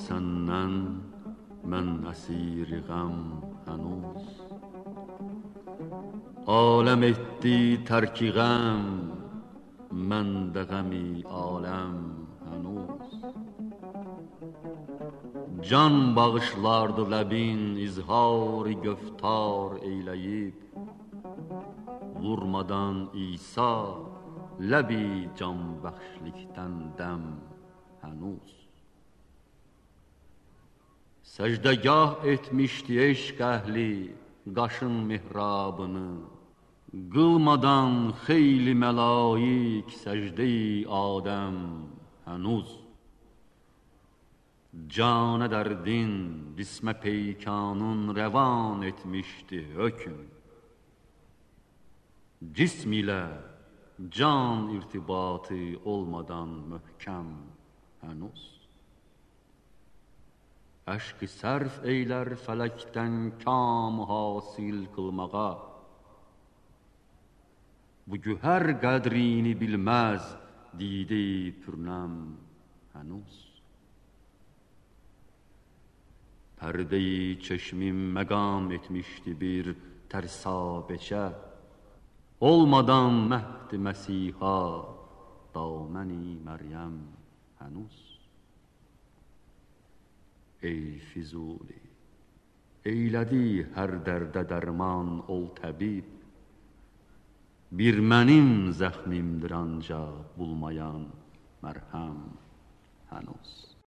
senden mən əsiri qəm hənuz. Aləm etdi tərki qəm, mən də qəmi aləm hənuz. Can bağışlardı ləbin izhar-ı göftar eyləyib, vurmadan İsa ləbi can bəxşlikdən dəm hənuz. Səcdəgah etmişdi eşq əhli qaşın mihrabını, qılmadan xeyli məlaik səcdə-i Adəm hənuz. Canə dərdin cismə peykanın rəvan etmişdi hökm, cism ilə can irtibatı olmadan möhkəm hənuz. Əşq-i sərf eylər fələkdən kam hasil qılmağa, bu gühər qədrini bilməz dide-i pürnəm hənuz. Pərdə-i çeşmim məqam etmişdi bir tərsabeçə, olmadan məhd-i Məsihə daməni Məryəm hənuz. Ey Füzuli, eylədi hər dərdə dərman ol təbib, bir mənim zəxmimdir ancaq bulmayan mərhəm hənuz.